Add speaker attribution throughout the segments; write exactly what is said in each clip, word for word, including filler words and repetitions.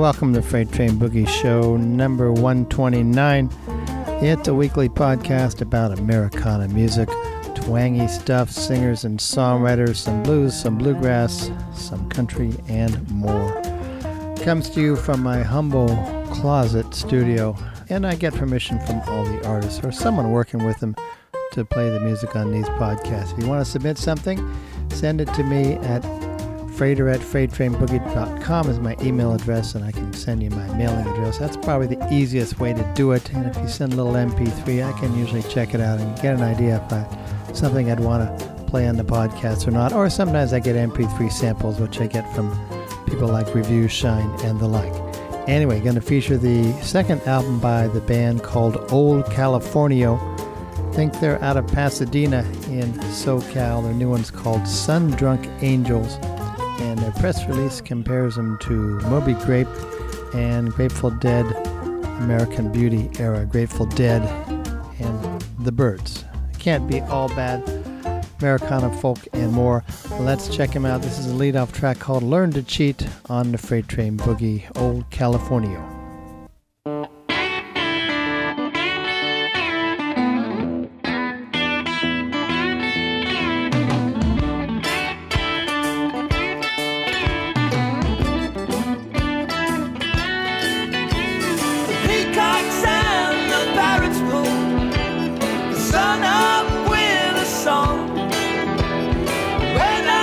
Speaker 1: welcome to Freight Train Boogie Show number one twenty-nine. It's a weekly podcast about Americana music, twangy stuff, singers and songwriters, some blues, some bluegrass, some country, and more. Comes to you from my humble closet studio, and I get permission from all the artists or someone working with them to play the music on these podcasts. If you want to submit something, send it to me at freighter at freight train boogie dot com is my email address, and I can send you my mailing address. That's probably the easiest way to do it. And if you send a little M P three, I can usually check it out and get an idea if I, something I'd want to play on the podcast or not. Or sometimes I get M P three samples, which I get from people like Review Shine and the like. Anyway, going to feature the second album by the band called Old Californio. I think they're out of Pasadena in SoCal. Their new one's called Sun Drunk Angels. And their press release compares them to Moby Grape and Grateful Dead, American Beauty era Grateful Dead, and The Byrds. Can't be all bad. Americana folk and more. Let's check them out. This is a lead-off track called Learn to Cheat on the Freight Train Boogie, Old California.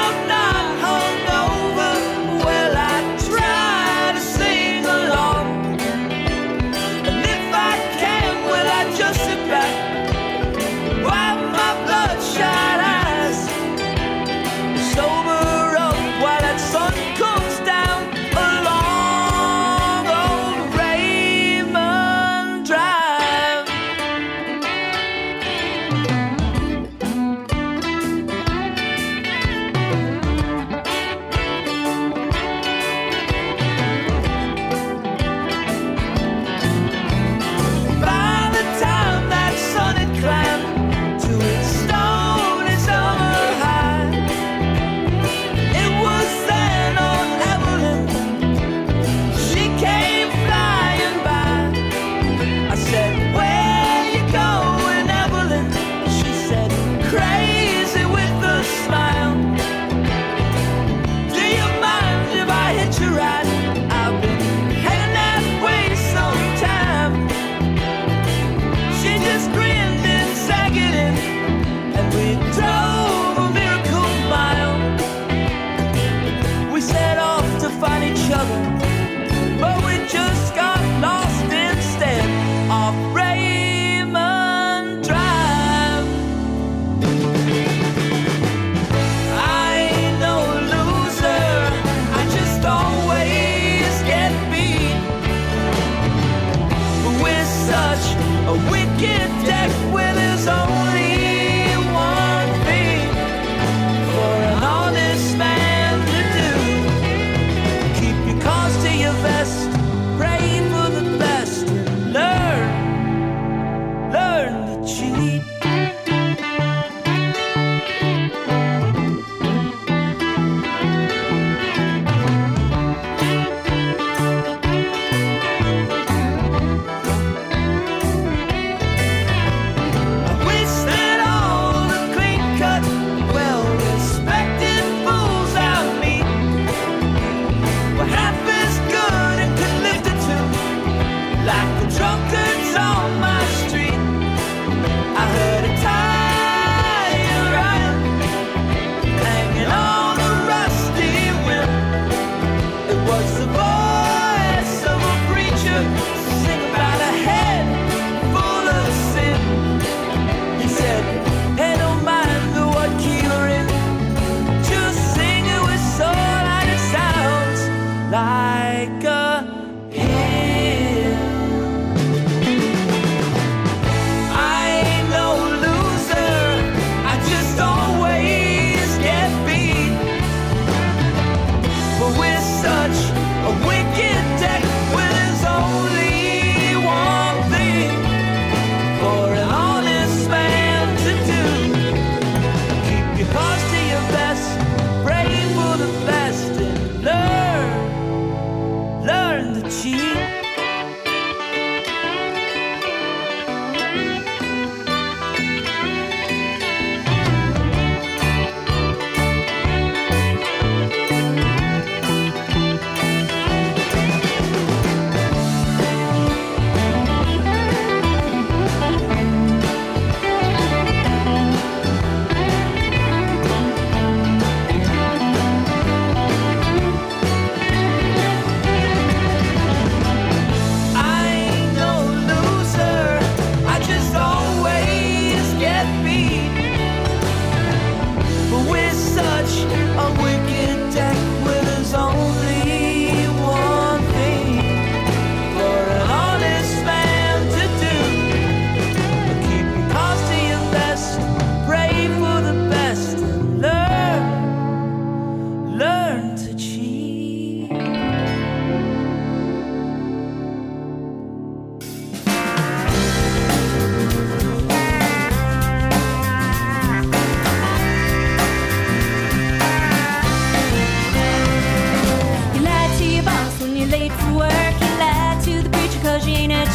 Speaker 2: Well, I try to sing along.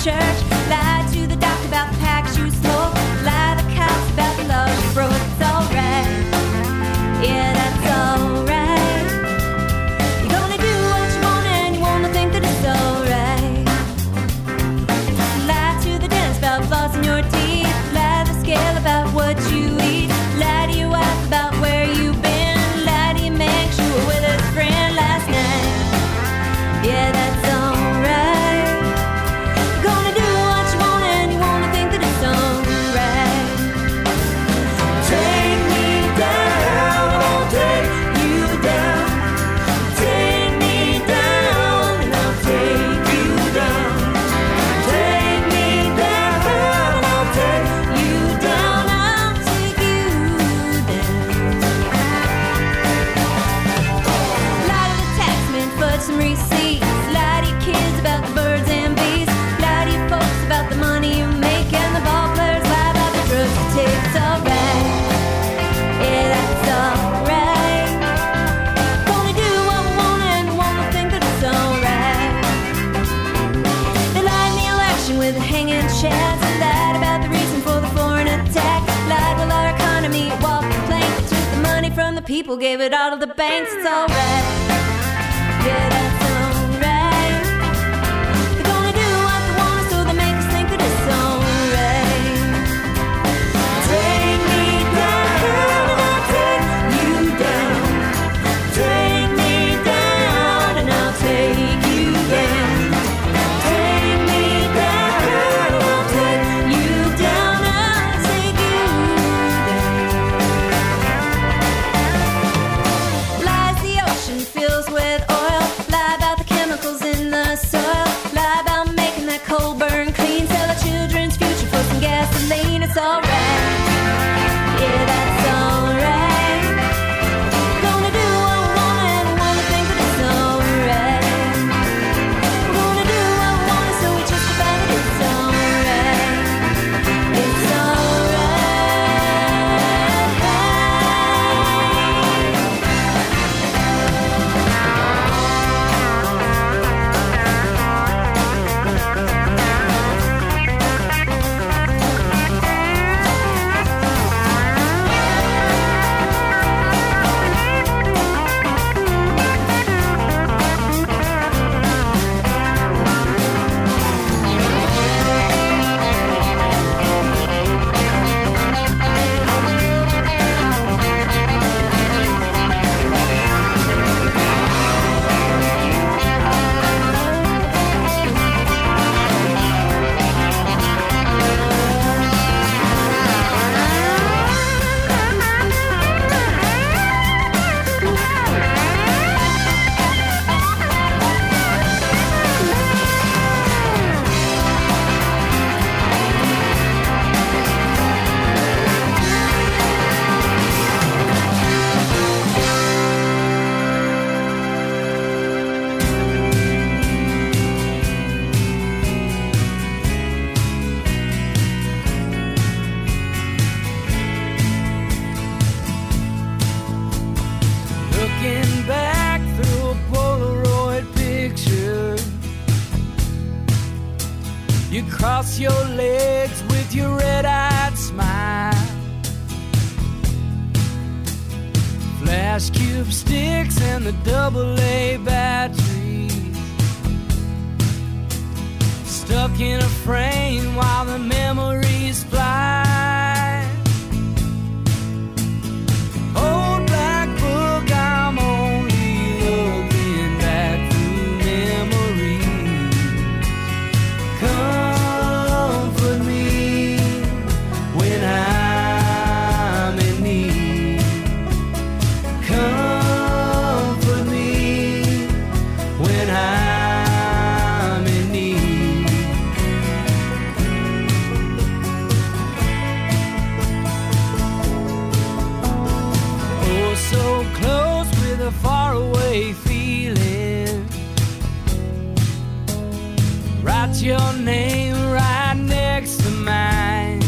Speaker 2: church. Lie to the doctor about the packs you smoke. Lie to the cops about the laws you broke. It's alright. Yeah, that's alright. You're gonna do what you want and you wanna think that it's alright. Lie to the dentist about flossing your teeth. Lie to the scale about what you eat. Lie to your wife about where you've been. Lie to your man 'cause you were with his friend last night. Yeah, that's alright. You're gonna do what you want and you wanna think that it's alright. Take me down, I'll take you down. Take me down and I'll take you down. Take me down, I'll take you down. I'll take you down. Lie to the taxman for some receipts. Lie to your kids about the birds and bees. Lie to your folks about the money you make. And the ball players lie about the drugs you take. It's alright. Yeah, that's alright. Gonna do what we want and we wanna think that it's alright. They lied in the election with a hanging chance. They lied about the reason for the foreign attack. Lied while our economy walked the plank. They took the money from the people, gave it all to the banks. It's alright. Yeah, that's alright. They're gonna do what they want so they make us think that it's alright. Take me down and I'll take you down. Take me down and I'll take you down. Take me down and I'll take you down. I'll take you down. Lies the ocean fills with oil. Lie about the chemicals in the soil. Lie about making that coal burn clean. Sell our children's future for some gasoline. It's alright. Yeah, that's alright. Gonna do what we want and we wanna think that it's alright. We're gonna do what we want so we just about it. It's alright. It's looking back through a Polaroid picture. You cross your legs with your red-eyed smile. Flash cube sticks and the double A batteries stuck in a frame while the memories fly. Old black book, I'm only looking back through memories. Comfort me when I'm in need. Comfort me when I'm in need. Oh, so close with a faraway feeling. Write your name right next to mine.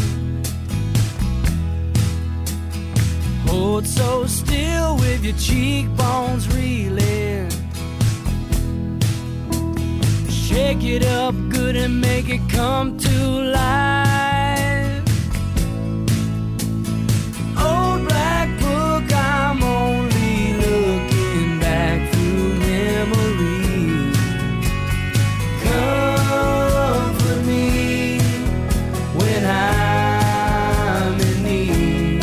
Speaker 2: Hold so still with your cheekbones reeling. Shake
Speaker 3: make it up good and make it come to life. Old black book, I'm only looking back through memories. Comfort me when I'm in need.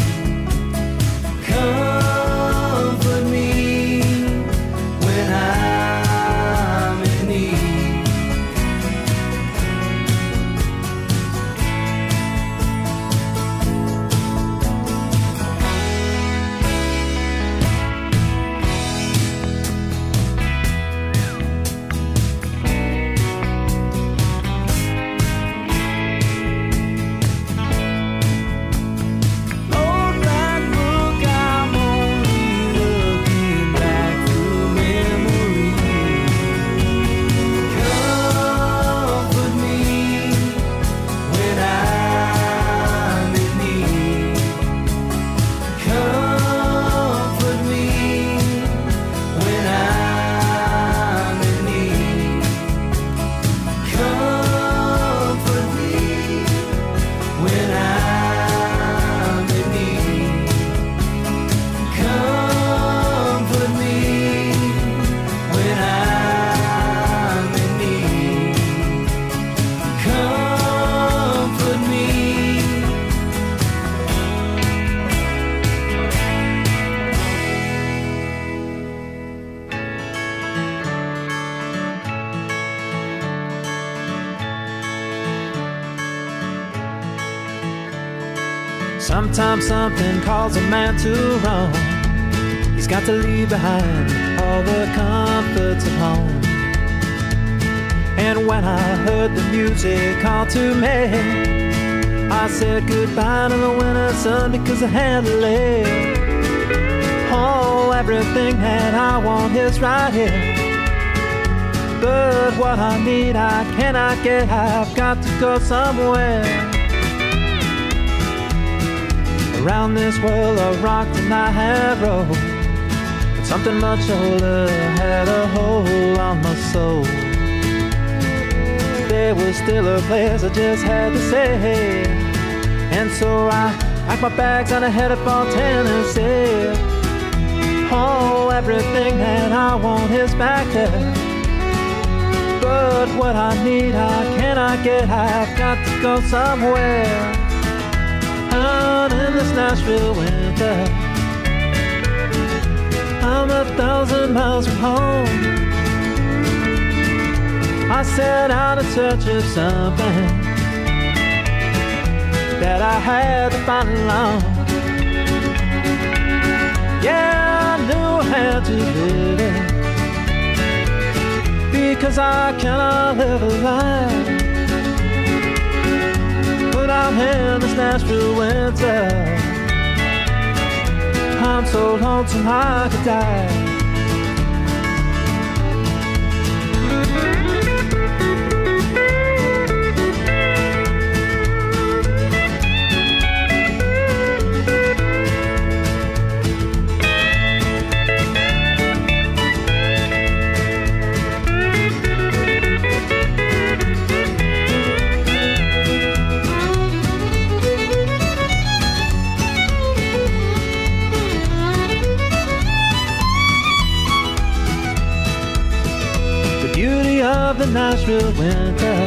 Speaker 3: Comfort me when I'm in need. Old black book, I'm only looking back through memories. Comfort me when I'm in need. Comfort me when I'm in need. Comfort me when I'm in need. Comfort me when I'm in need. Comfort me.
Speaker 4: Sometimes something calls a man to roam. He's got to leave behind all the comforts of home. And when I heard the music call to me, I said goodbye to the winter sun because I had to live. Oh, everything that I want is right here. But what I need I cannot get. I've got to go somewhere. Around this world I rocked and I have rolled, but something much older had a hold on my soul. There was still a place I just had to say, and so I packed my bags and I headed for Tennessee. Oh, everything that I want is back there, but what I need I cannot get. I've got to go somewhere. Out in this Nashville winter, I'm a thousand miles from home. I set out in search of something that I had to find alone. Yeah, I knew I had to live it, because I cannot live a life I'm in this Nashville winter. I'm so lonesome I could die. Of the Nashville winter,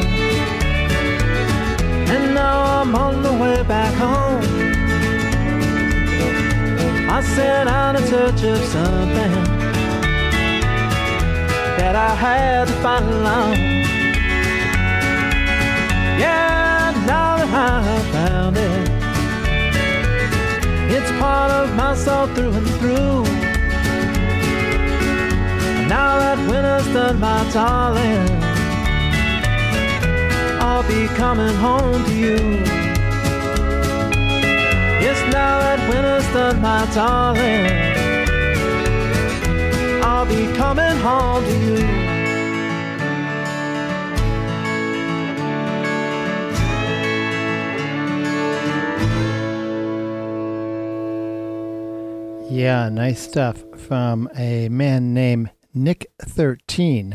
Speaker 4: and now I'm on the way back home. I set out in search of something that I had to find alone. Yeah, now that I have found it, it's part of my soul through and through. Now that winter's done, my darling, I'll be coming home to you. Yes, now that winter's done, my darling, I'll be coming home to you.
Speaker 1: Yeah, nice stuff from a man named Nick thirteen,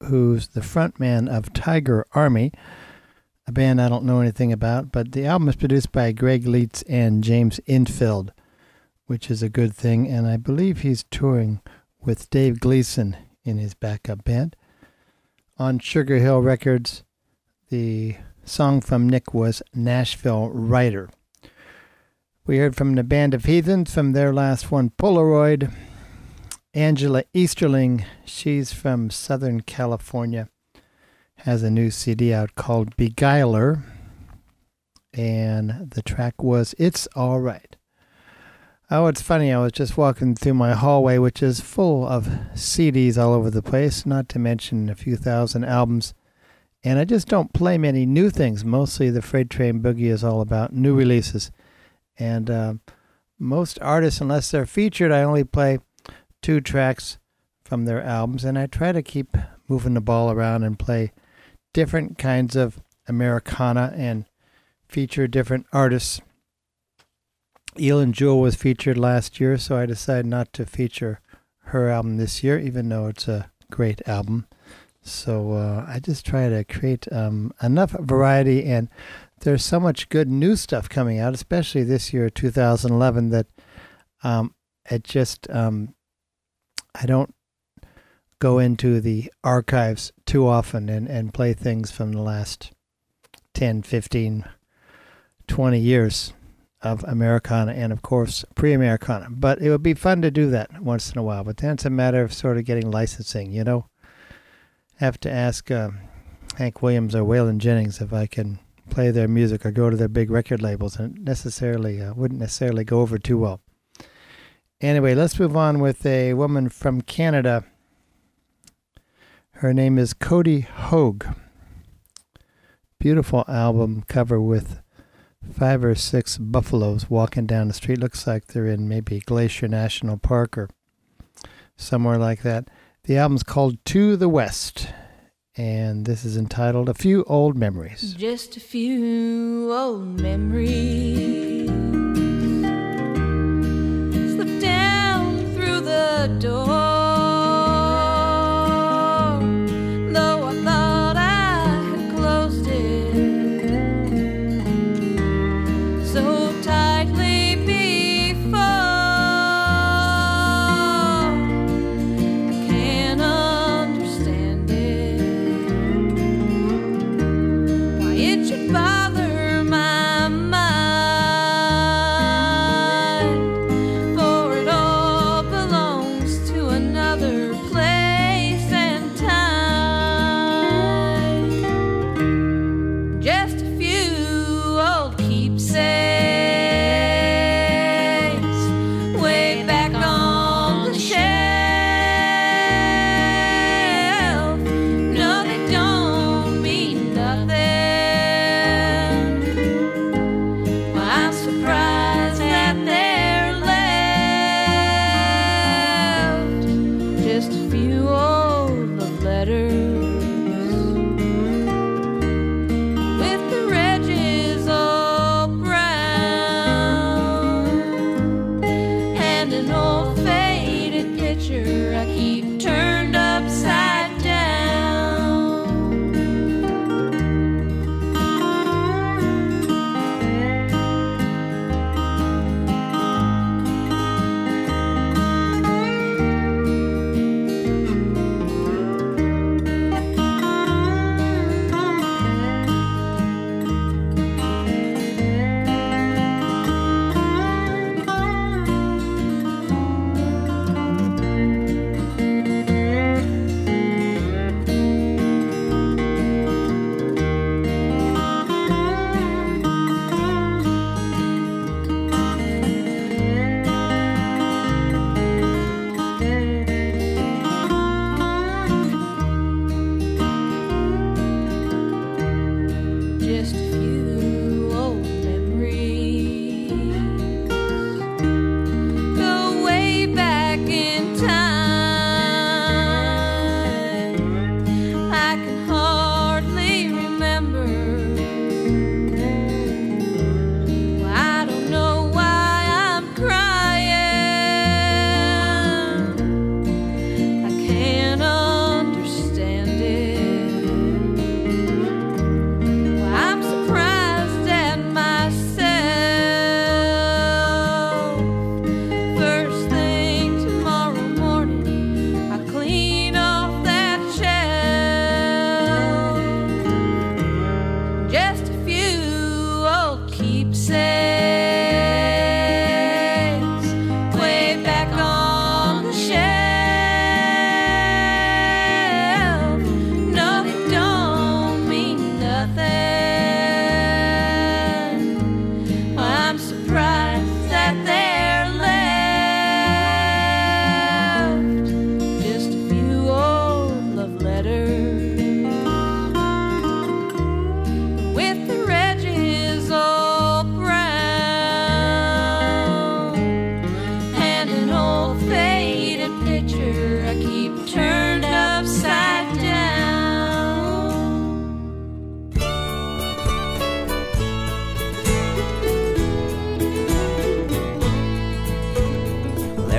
Speaker 1: who's the frontman of Tiger Army, a band I don't know anything about, but the album is produced by Greg Leitz and James Infield, which is a good thing, and I believe he's touring with Dave Gleason in his backup band. On Sugar Hill Records, the song from Nick was Nashville Rider. We heard from the Band of Heathens from their last one, Polaroid. Angela Easterling, she's from Southern California, has a new C D out called Beguiler, and the track was It's All Right. Oh, it's funny, I was just walking through my hallway, which is full of C Ds all over the place, not to mention a few thousand albums, and I just don't play many new things. Mostly the Freight Train Boogie is all about new releases, and uh, most artists, unless they're featured, I only play two tracks from their albums, and I try to keep moving the ball around and play different kinds of Americana and feature different artists. Elin Jewell was featured last year, so I decided not to feature her album this year, even though it's a great album. So uh, I just try to create um, enough variety, and there's so much good new stuff coming out, especially this year, two thousand eleven, that um, it just... Um, I don't go into the archives too often and, and play things from the last ten, fifteen, twenty years of Americana and, of course, pre-Americana. But it would be fun to do that once in a while. But then it's a matter of sort of getting licensing, you know. Have to ask uh, Hank Williams or Waylon Jennings if I can play their music or go to their big record labels, and it necessarily uh, wouldn't necessarily go over too well. Anyway, let's move on with a woman from Canada. Her name is Cody Hogue. Beautiful album cover with five or six buffaloes walking down the street. Looks like they're in maybe Glacier National Park or somewhere like that. The album's called To the West, and this is entitled A Few Old Memories.
Speaker 2: Just a few old memories slip down through the door, though I thought I had closed it so tightly before. I can't understand it, why it should bother my mind, for it all belongs to another.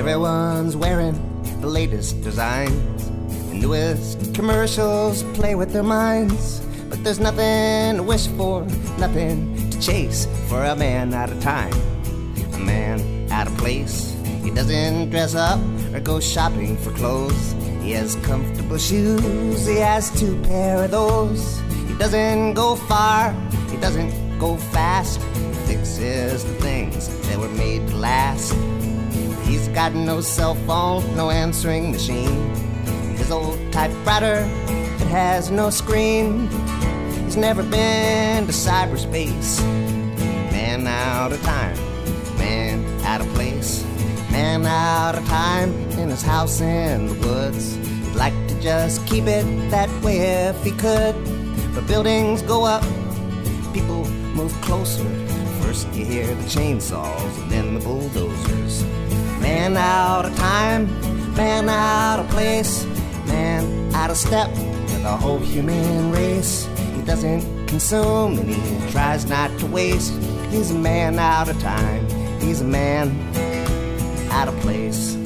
Speaker 5: Everyone's wearing the latest designs. The newest commercials play with their minds. But there's nothing to wish for, nothing to chase for a man out of time, a man out of place. He doesn't dress up or go shopping for clothes. He has comfortable shoes, he has two pair of those. He doesn't go far, he doesn't go fast. He fixes the things that were made to last. He's got no cell phone, no answering machine. His old typewriter, it has no screen. He's never been to cyberspace. Man out of time, man out of place. Man out of time in his house in the woods. He'd like to just keep it that way if he could. But buildings go up, people move closer. First you hear the chainsaws and then the bulldozers. Man out of time, man out of place. Man out of step with the whole human race. He doesn't consume and he tries not to waste. He's a man out of time, he's a man out of place.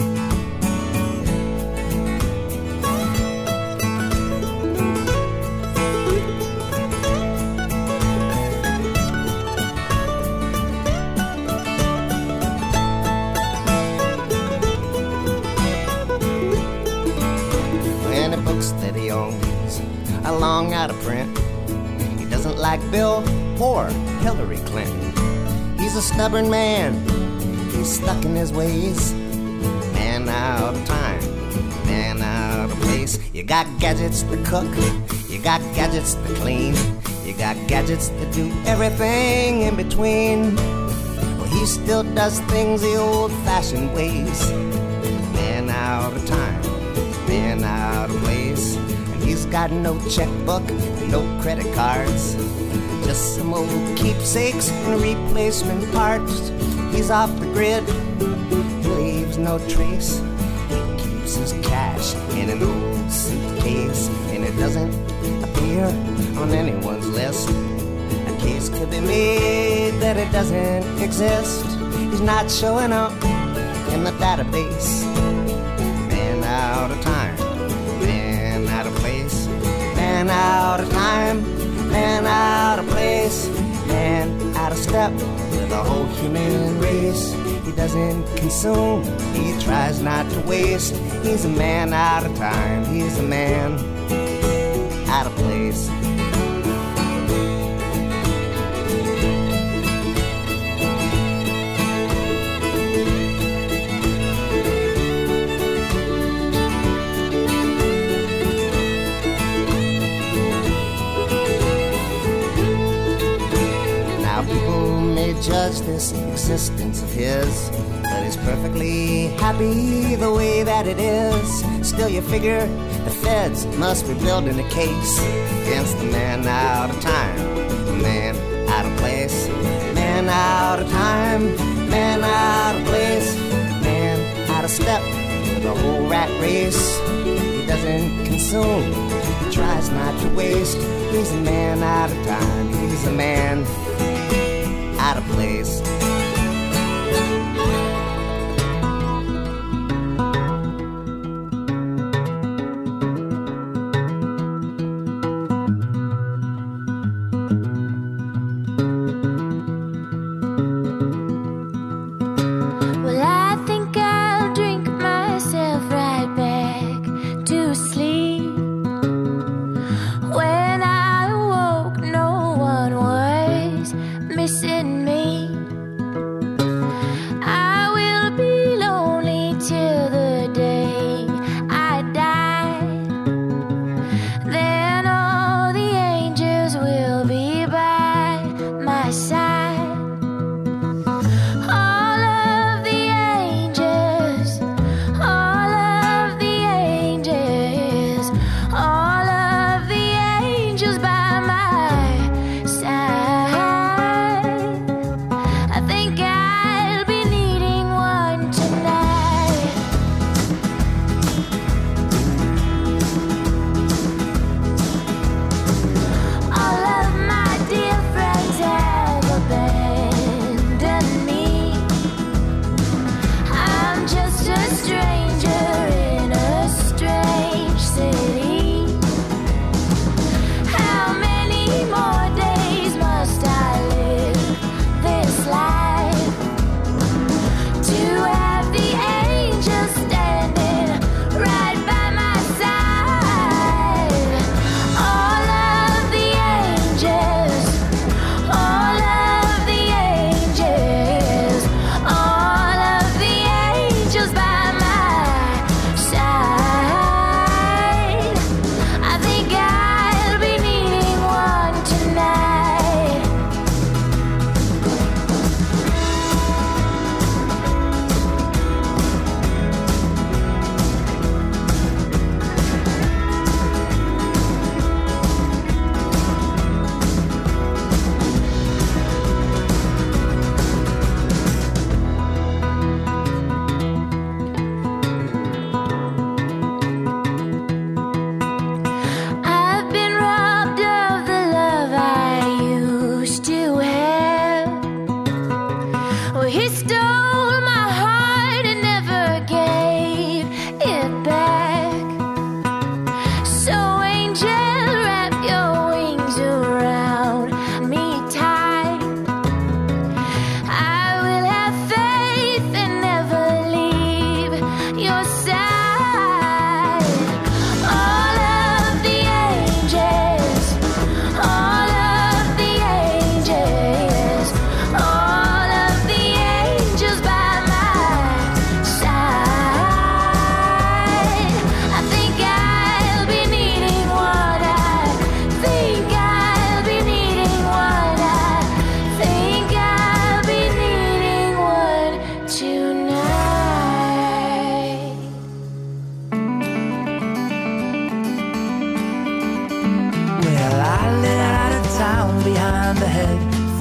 Speaker 5: Any books that he owns are long out of print. He doesn't like Bill or Hillary Clinton. He's a stubborn man, he's stuck in his ways. Man out of time, man out of place. You got gadgets to cook, you got gadgets to clean. You got gadgets that do everything in between. Well, he still does things the old-fashioned ways. Man out of time, man out of place. And he's got no checkbook, no credit cards. Just some old keepsakes and replacement parts. He's off the grid, he leaves no trace. He keeps his cash in an old suitcase, and it doesn't appear on anyone's list. A case could be made that it doesn't exist. He's not showing up in the database. Man out of time, man out of place. Man out of time, man out of place. Man out of step with the whole human race. He doesn't consume, he tries not to waste. He's a man out of time, he's a man out of place. Judge this existence of his, but he's perfectly happy the way that it is. Still you figure the feds must be building a case against the man out of time, the man out of place. Man out of time, man out of place. Man out of step with the whole rat race. He doesn't consume, he tries not to waste. He's a man out of time, he's a man out of place.
Speaker 6: Well, I think I'll drink myself right back to sleep. When I awoke, no one was missing me.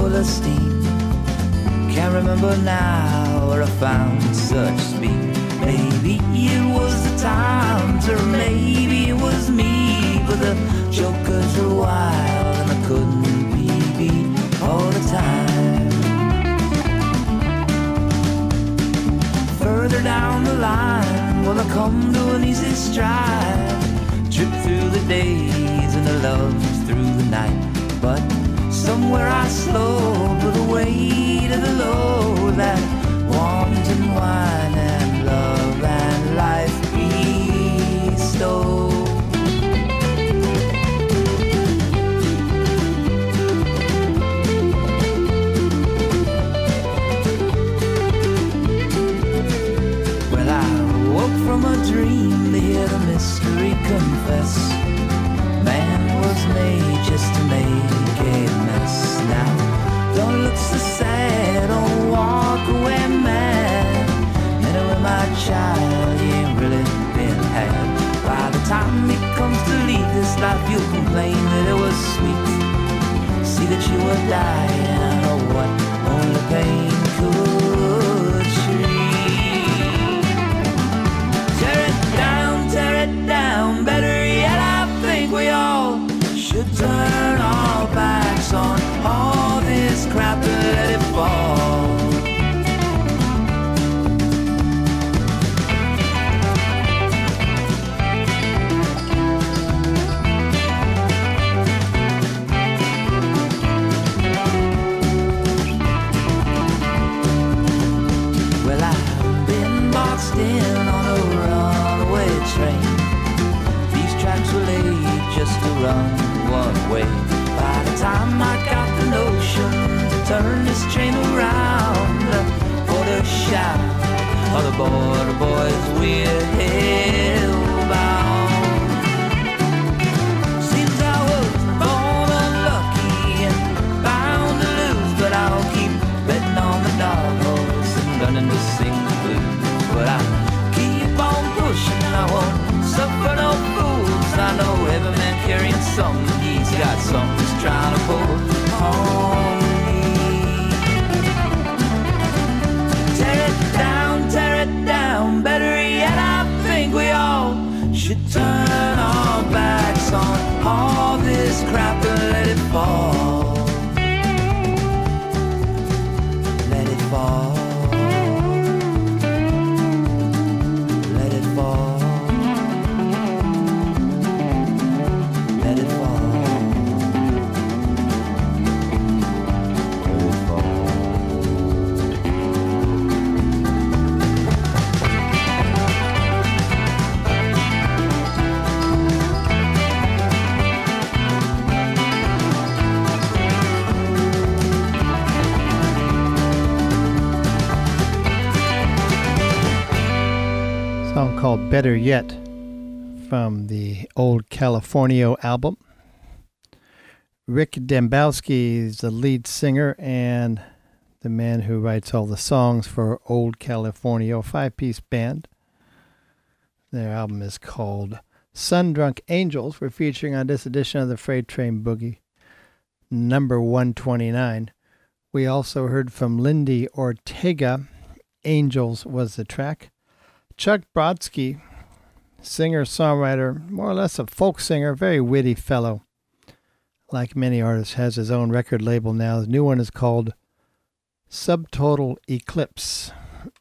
Speaker 3: for the steam. Can't remember now where I found such speed. Maybe it was the times, or maybe it was me, but the jokers are wild and I couldn't be beat all the time. Further down the line, will I come to an easy stride? Trip through the days and the loves through the night. But somewhere I slowed with the weight of the load that wanton wine and love and life bestowed. Well, I woke from a dream to hear the mystery confess. Man was made just to make a mess. Now, don't look so sad, don't walk away mad. Anyway, my child, you ain't really been had. By the time it comes to leave this life, you'll complain that it was sweet. See that you were dying, or what only pain could treat. Tear it down, tear it down, better yet, I think we all should turn our backs on all this crap and let it fall. Well, I've been boxed in on a runaway train. These tracks were laid just to run one way. By the time I got the notion to turn this train around, for the shout of the border boys, we're hellbound. Seems I was born unlucky and bound to lose, but I'll keep betting on the dog horse and learning to sing the blues. But I keep on pushing, I won't suffer no fools. I know every man carrying something, he's got something he's trying to pull on me. Tear it down, tear it down, better yet, I think we all should turn our backs on all this crap and let it fall. Let it fall. Let it fall. Let it fall.
Speaker 1: Song called Better Yet from the Old California album. Rick Dembowski is the lead singer and the man who writes all the songs for Old California, a five-piece band. Their album is called Sun-Drunk Angels. We're featuring on this edition of the Freight Train Boogie, number one twenty-nine. We also heard from Lindy Ortega. Angels was the track. Chuck Brodsky, singer-songwriter, more or less a folk singer, very witty fellow. Like many artists, has his own record label now. His new one is called Subtotal Eclipse.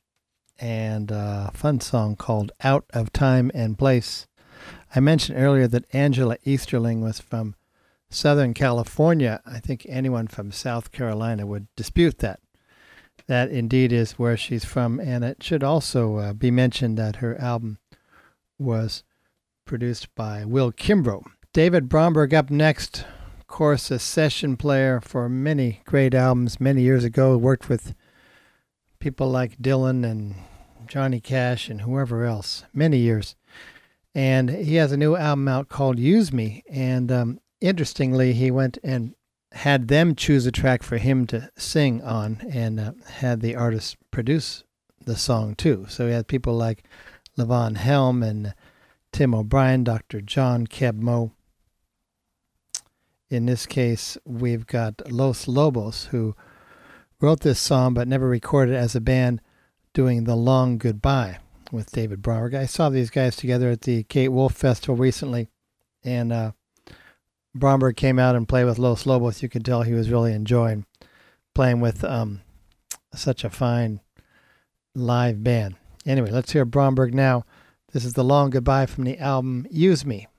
Speaker 1: And a fun song called Out of Time and Place. I mentioned earlier that Angela Easterling was from Southern California. I think anyone from South Carolina would dispute that. That indeed is where she's from, and it should also uh, be mentioned that her album was produced by Will Kimbrough. David Bromberg up next, of course, a session player for many great albums many years ago, worked with people like Dylan and Johnny Cash and whoever else, many years. And he has a new album out called Use Me, and um, interestingly, he went and had them choose a track for him to sing on and uh, had the artist produce the song too. So he had people like Levon Helm and Tim O'Brien, Doctor John Keb Mo. In this case, we've got Los Lobos, who wrote this song but never recorded as a band, doing The Long Goodbye with David Bromberg. I saw these guys together at the Kate Wolf Festival recently, and uh, Bromberg came out and played with Los Lobos. You could tell he was really enjoying playing with um, such a fine live band. Anyway, let's hear Bromberg now. This is The Long Goodbye from the album Use Me.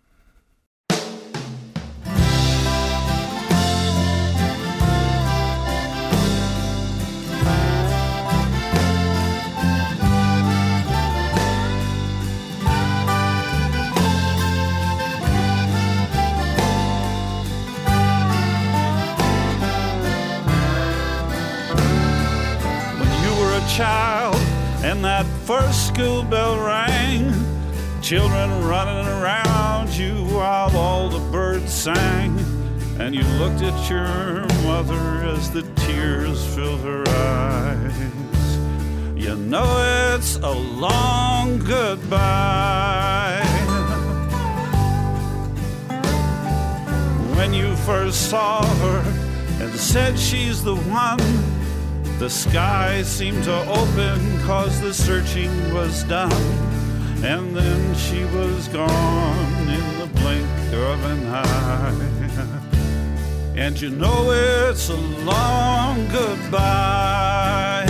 Speaker 7: Child, and that first school bell rang, children running around you while all the birds sang, and you looked at your mother as the tears filled her eyes. You know it's a long goodbye. When you first saw her and said she's the one, the sky seemed to open 'cause the searching was done, and then she was gone in the blink of an eye. And you know it's a long goodbye.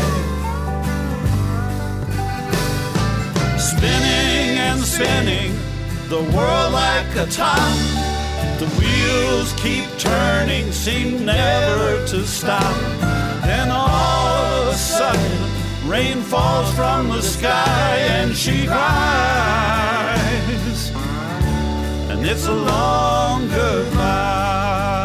Speaker 7: Spinning and spinning, the world like a top. The wheels keep turning, seem never to stop. Then all of a sudden, rain falls from the sky and she cries. And it's a long goodbye.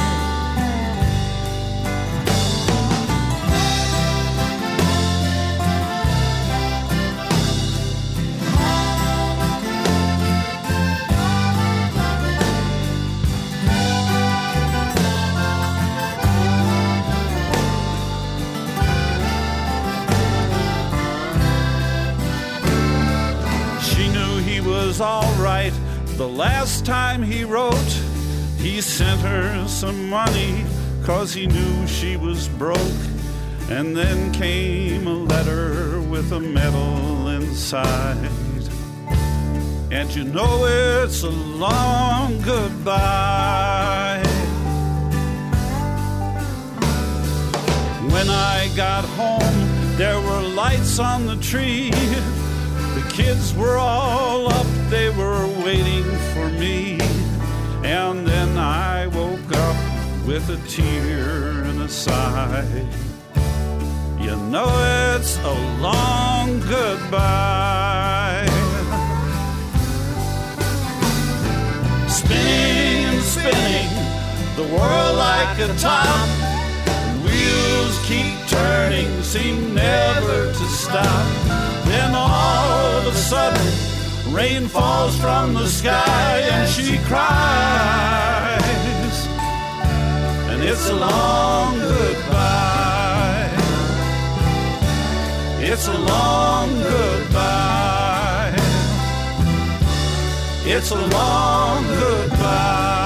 Speaker 7: All right, the last time he wrote, he sent her some money 'cause he knew she was broke. And then came a letter with a medal inside. And you know it's a long goodbye. When I got home, there were lights on the tree. The kids were all up, they were waiting for me. And then I woke up with a tear and a sigh. You know it's a long goodbye. Spinning and spinning, the world like a top. Wheels keep turning, seem never to stop. Then all of a sudden, rain falls from the sky and she cries. And it's a long goodbye. It's a long goodbye. It's a long goodbye.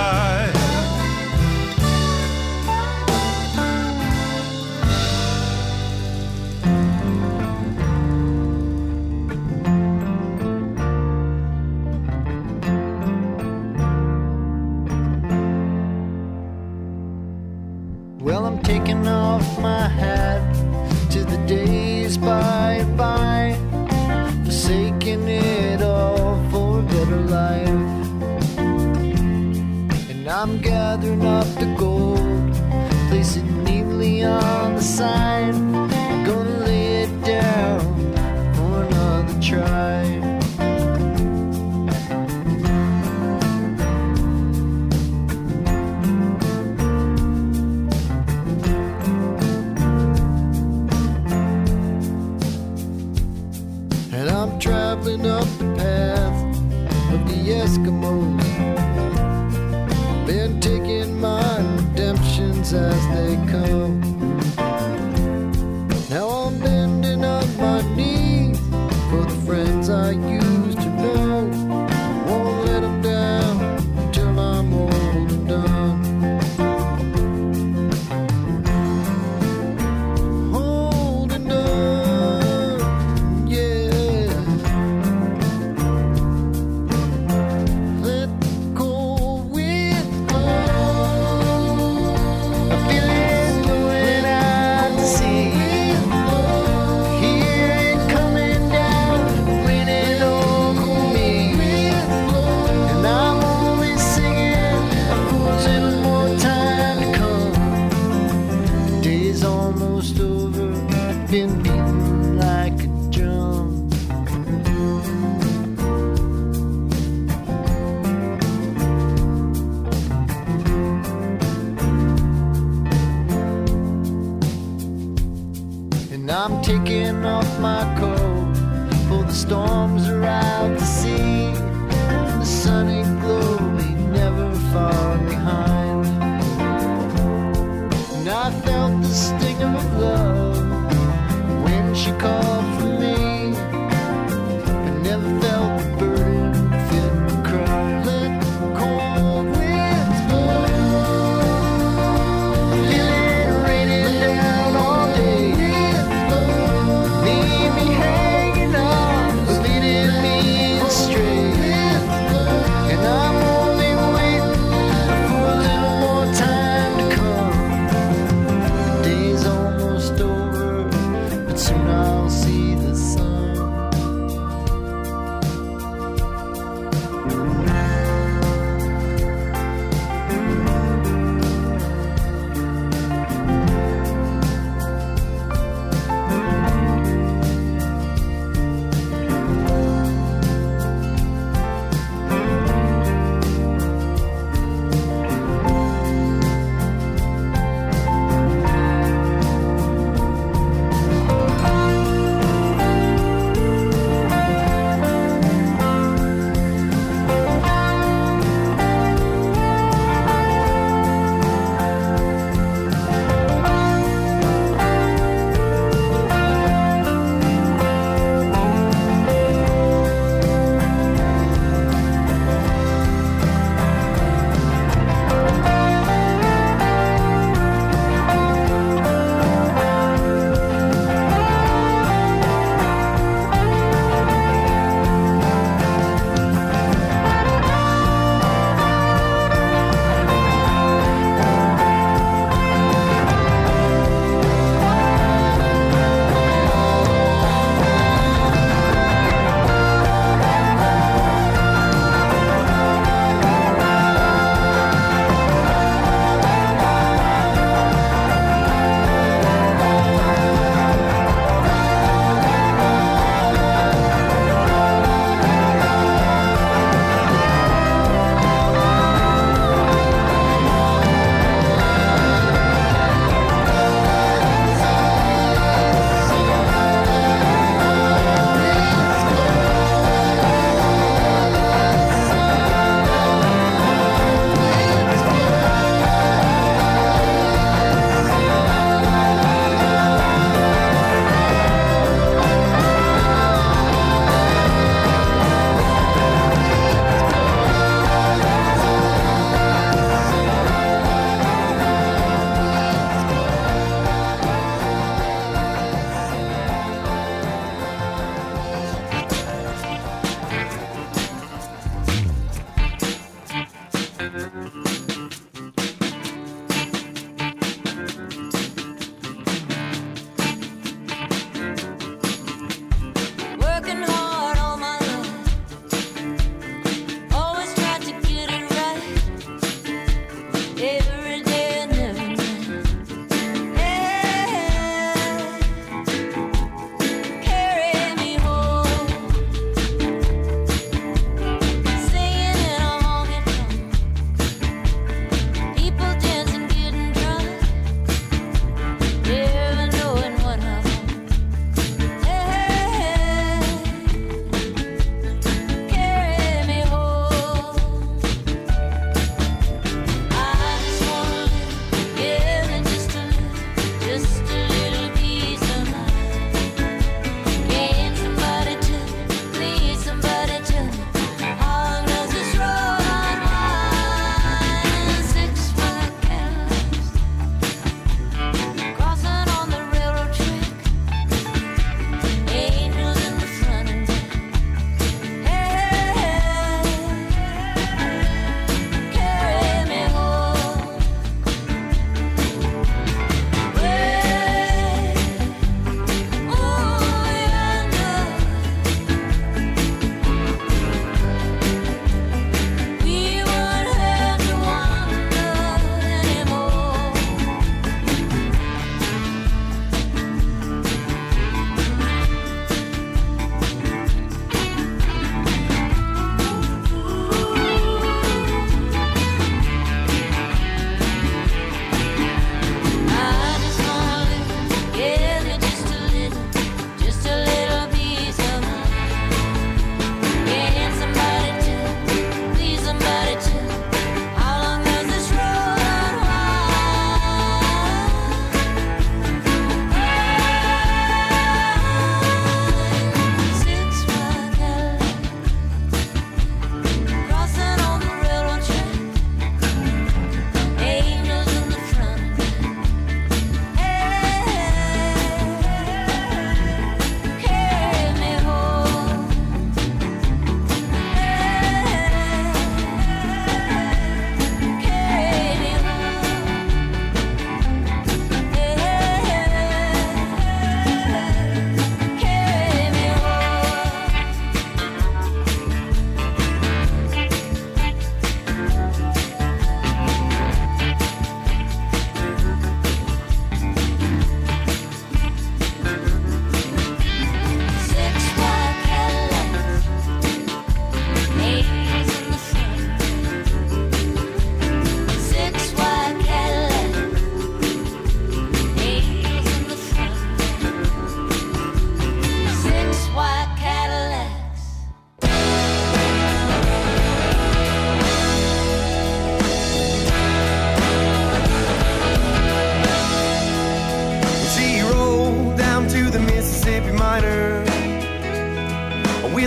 Speaker 8: Taking off my hat to the days by and by, forsaking it all for a better life. And I'm gathering up the gold, place it neatly on the side. I'm gonna lay it down for another try. Traveling up the path of the Eskimos, been taking my redemptions as they come. Now I'm bending on my knees for the friends I used to know. Won't let them down until I'm old and done. almost over. Been beating like a drum. And I'm taking off my coat, for the storms are out to sea. And the sunny glow ain't never far behind. And I felt the sting of her love when she called for me. I never felt the burden fit and cry. Let the cold winds blow. Feel it raining down all day. Leave me hanging on, leading me astray. And I'm only waiting for a little more time to come. The day's almost over.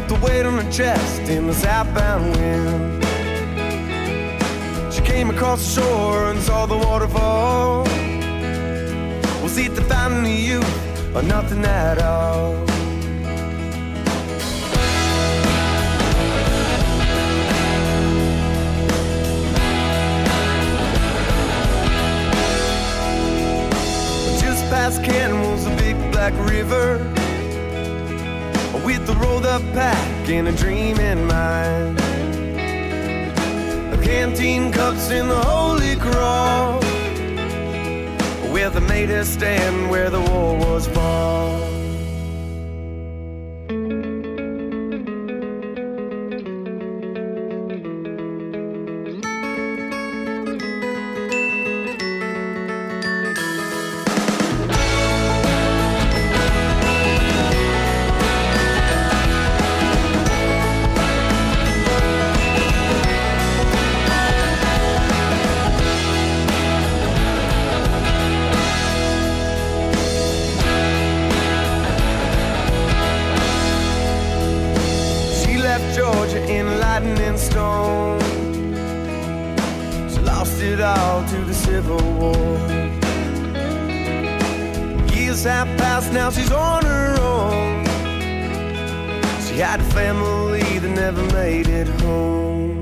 Speaker 9: the weight on her chest in the southbound wind. She came across the shore and saw the waterfall. Was it the fountain of youth or nothing at all? Just past Canton was a big black river, with the rolled up pack and a dream in mind. The canteen cups in the Holy Cross, where they made her stand where the war was fought. Now she's on her own. She had a family that never made it home.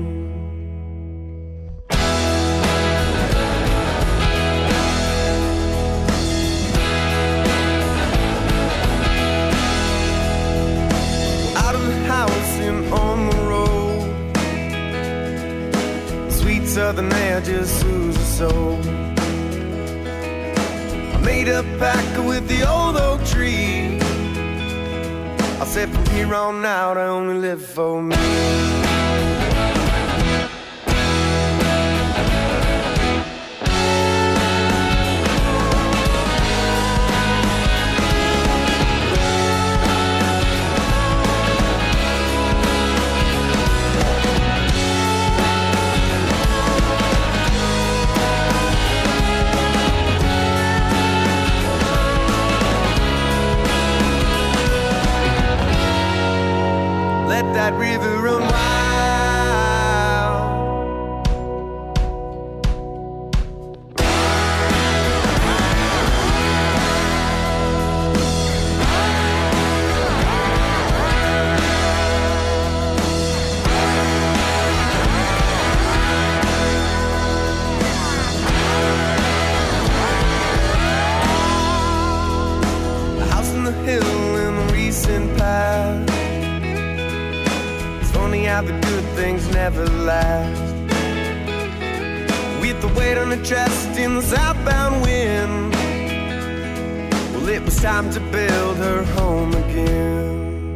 Speaker 9: Out of the house and on the road, sweet southern air just soothes her soul. Made a pact with the old oak tree. I said from here on out I only live for me. That river run wild. A house on the hill in the recent past. Funny how the good things never last. With the weight on her chest in the southbound wind, well, it was time to build her home again.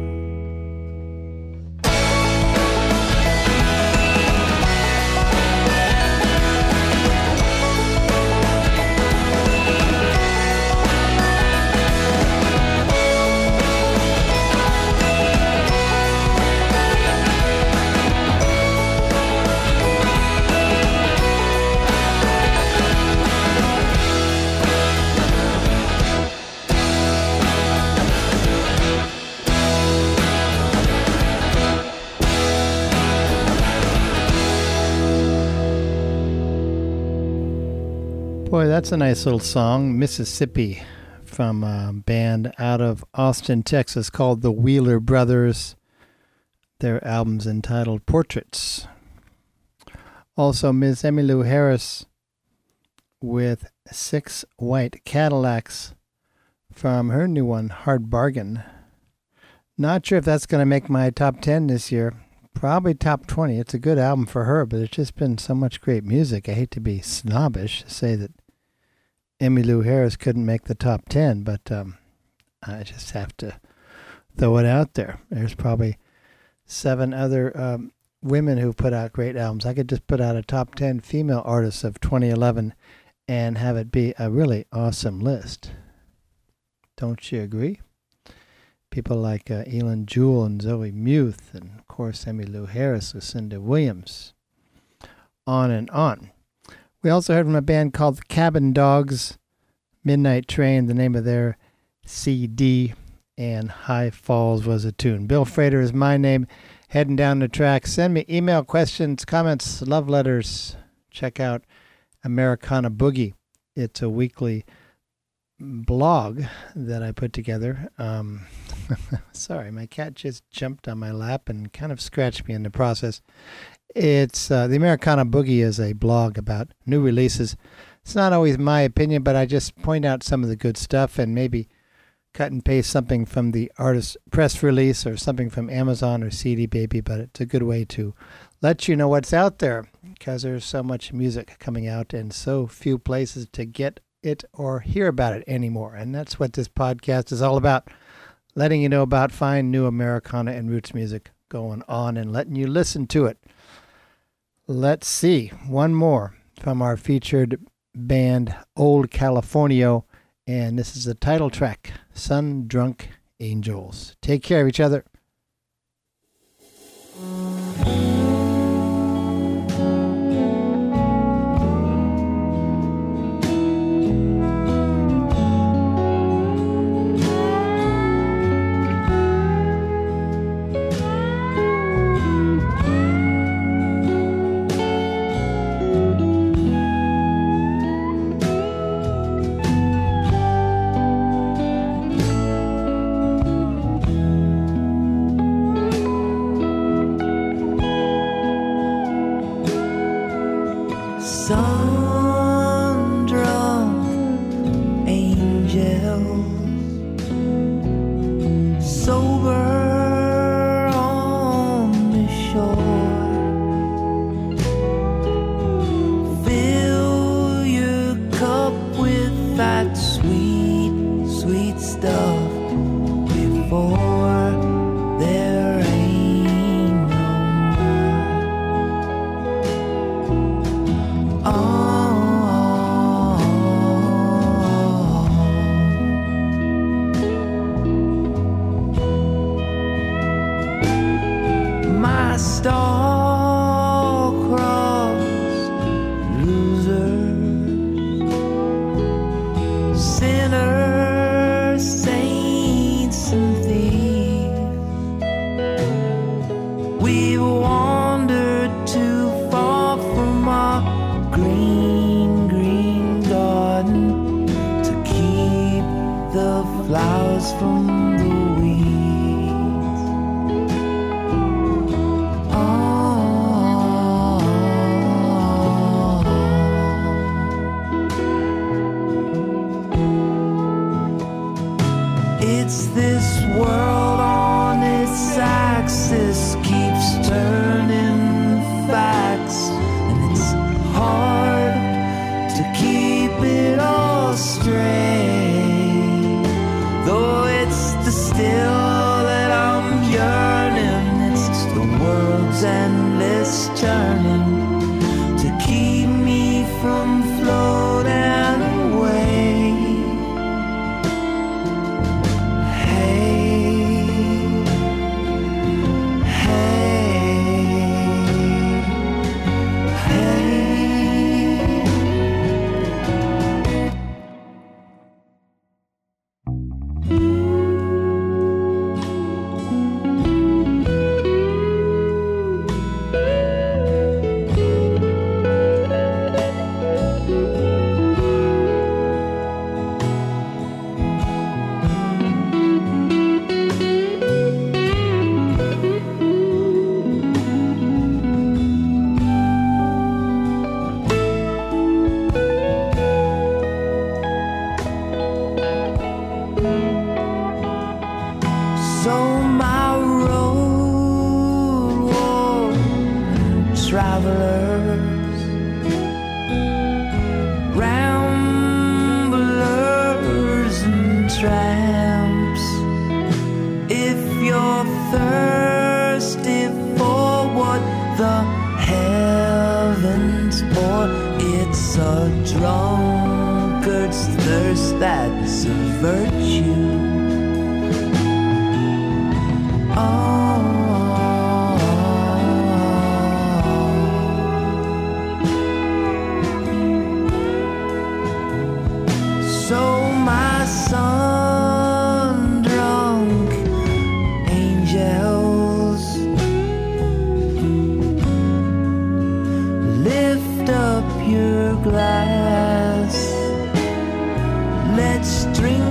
Speaker 1: Boy, that's a nice little song, Mississippi, from a band out of Austin, Texas called the Wheeler Brothers. Their album's entitled Portraits. Also, Miss Emmylou Harris with Six White Cadillacs from her new one, Hard Bargain. Not sure if that's going to make my top ten this year. Probably top twenty. It's a good album for her, but it's just been so much great music. I hate to be snobbish to say that Emmylou Harris couldn't make the top ten, but um, I just have to throw it out there. There's probably seven other um, women who put out great albums. I could just put out a top ten female artists of twenty eleven and have it be a really awesome list. Don't you agree? People like uh, Elin Jewell and Zoe Muth, and of course Emmylou Harris, Lucinda Williams, on and on. We also heard from a band called the Cabin Dogs, Midnight Train, the name of their C D, and High Falls was a tune. Bill Frater is my name. Heading down the track. Send me email questions, comments, love letters. Check out Americana Boogie. It's a weekly blog that I put together. Um, sorry, my cat just jumped on my lap and kind of scratched me in the process. It's uh, the Americana Boogie is a blog about new releases. It's not always my opinion, but I just point out some of the good stuff and maybe cut and paste something from the artist press release or something from Amazon or C D Baby, but it's a good way to let you know what's out there because there's so much music coming out and so few places to get it or hear about it anymore. And that's what this podcast is all about, letting you know about fine new Americana and roots music going on and letting you listen to it. Let's see, one more from our featured band Old Californio. And this is the title track, Sun Drunk Angels. Take care of each other.
Speaker 3: So my sun drunk string